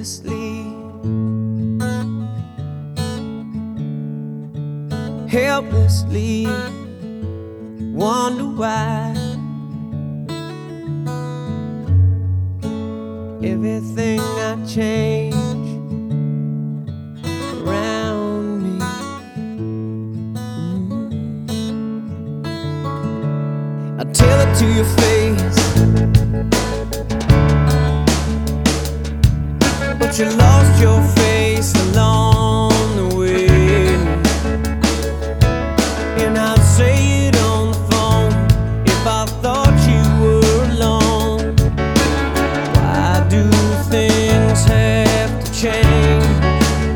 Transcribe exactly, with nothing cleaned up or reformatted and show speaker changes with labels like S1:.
S1: helplessly, helplessly wonder why everything I change around me. Mm. I tell it to your face,